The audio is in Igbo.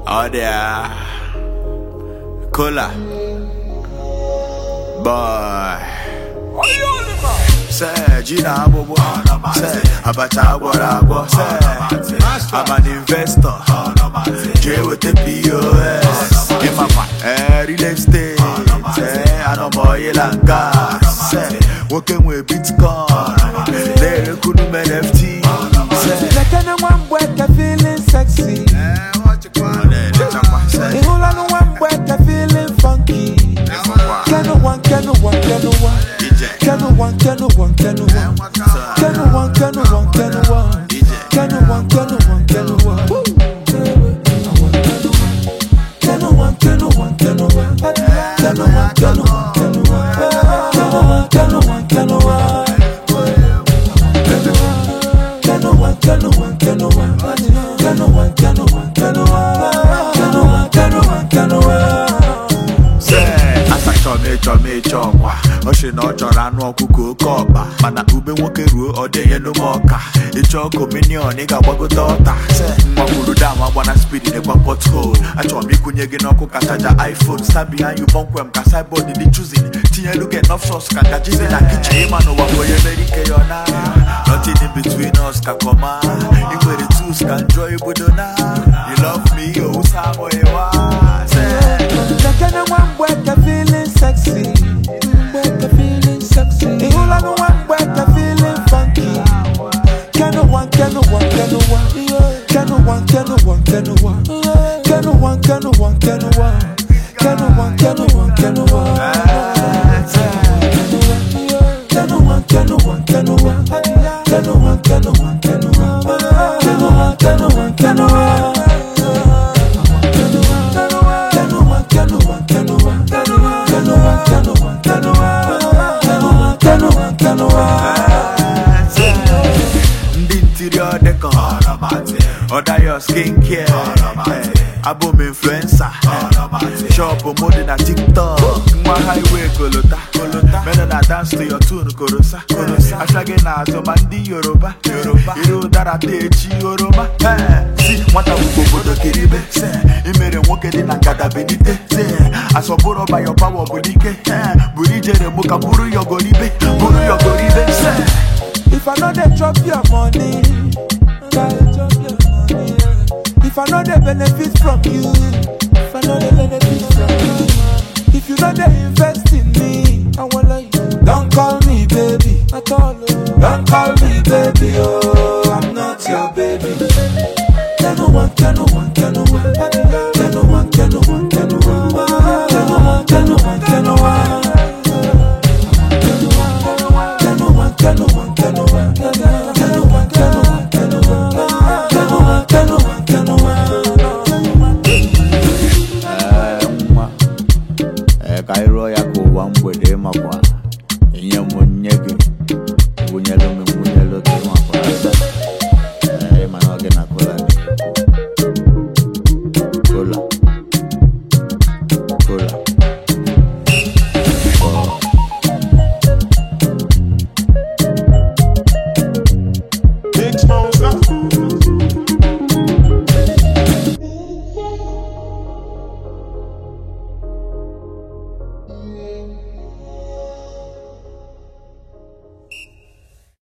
Oh there, Cola, boy. Say Gina Bobo, say Abacha Borago, say I'm an investor. J with the POS, in my real estate. Say I know boy and gas. Say working with Bitcoin, they could do NFT. Say like anyone work, I feeling sexy. One work, I feeling funky. Can one. Oshi no chora no kuku koba mana ube nwoke ruo odeye no moka icho communion ị ga-agbago dọta mgbaguru down agbana speed in a pothole achọrọ m ikunye gị n'ọkụ ka chaja iPhone stand behind you bonkwem ka cyborg dị choosing tinye look enough shots ka gajizi na kitchen ịma n'ụwa bụ onye mere ike ya na nothing in between us ka kọma ị nwere tools ka enjoy ibodo na you love me oh samo ewa feeling sexy. Feeling sexy. One work, I feeling funky. Can one. Order your skincare. Album influencer. Shop mode na TikTok. My highway kolota. Men na dance to your tune korosa. Ashage na zomandi Yoruba. Iru dara techi Yoruba. Si mwata ubobodo kiribe. Imere nwoke di na gada benite. Asoboro by your power bodike. Burijere muka buru yogoribe. If I know they drop your money, if I know they benefit from you, if you know they invest in me, don't call me baby at all. Don't call me baby, oh.